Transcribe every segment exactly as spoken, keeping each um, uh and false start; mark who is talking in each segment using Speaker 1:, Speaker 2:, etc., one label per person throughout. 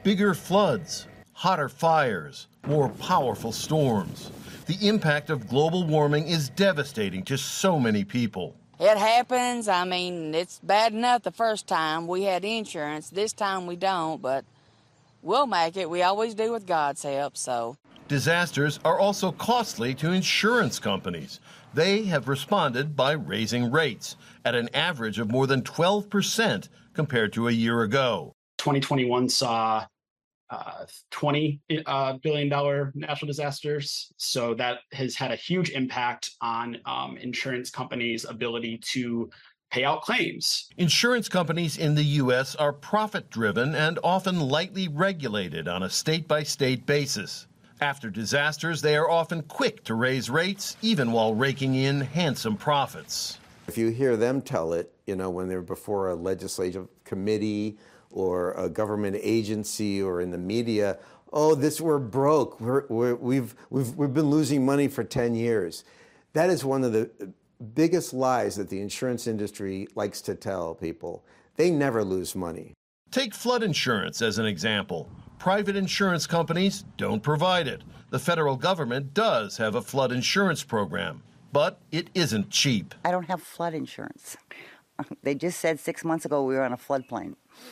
Speaker 1: Bigger floods, hotter fires, more powerful storms. The impact of global warming is devastating to so many people.
Speaker 2: It happens. I mean, it's bad enough the first time we had insurance. This time we don't, but we'll make it. We always do with God's help, so.
Speaker 1: Disasters are also costly to insurance companies. They have responded by raising rates at an average of more than twelve percent compared to a year ago.
Speaker 3: twenty twenty-one saw uh, twenty billion dollars natural disasters. So that has had a huge impact on um, insurance companies' ability to pay out claims.
Speaker 1: Insurance companies in the U S are profit-driven and often lightly regulated on a state-by-state basis. After disasters, they are often quick to raise rates, even while raking in handsome profits.
Speaker 4: If you hear them tell it, you know, when they're before a legislative committee or a government agency or in the media, oh, this we're broke. We're, we're, we've we've we've been losing money for ten years. That is one of the biggest lies that the insurance industry likes to tell people. They never lose money.
Speaker 1: Take flood insurance as an example. Private insurance companies don't provide it. The federal government does have a flood insurance program, but it isn't cheap.
Speaker 5: I don't have flood insurance. They just said six months ago we were on a floodplain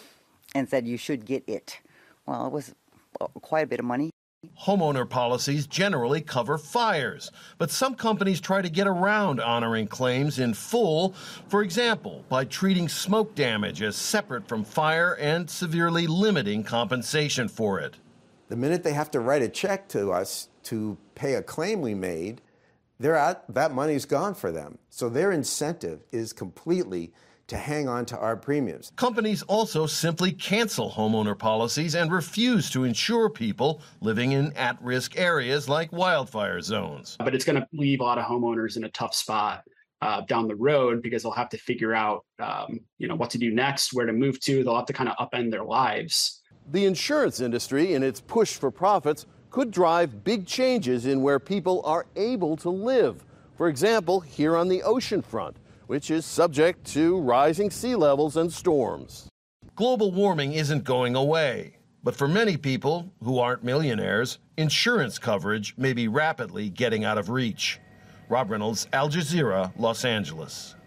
Speaker 5: and said you should get it. Well, it was quite a bit of money.
Speaker 1: Homeowner policies generally cover fires, but some companies try to get around honoring claims in full, for example, by treating smoke damage as separate from fire and severely limiting compensation for it.
Speaker 4: The minute they have to write a check to us to pay a claim we made, they're out, that money's gone for them. So their incentive is completely to hang on to our premiums.
Speaker 1: Companies also simply cancel homeowner policies and refuse to insure people living in at-risk areas like wildfire zones.
Speaker 3: But it's going to leave a lot of homeowners in a tough spot uh, down the road because they'll have to figure out, um, you know, what to do next, where to move to. They'll have to kind of upend their lives.
Speaker 1: The insurance industry, in its push for profits, could drive big changes in where people are able to live. For example, here on the ocean front, which is subject to rising sea levels and storms. Global warming isn't going away, but for many people who aren't millionaires, insurance coverage may be rapidly getting out of reach. Rob Reynolds, Al Jazeera, Los Angeles.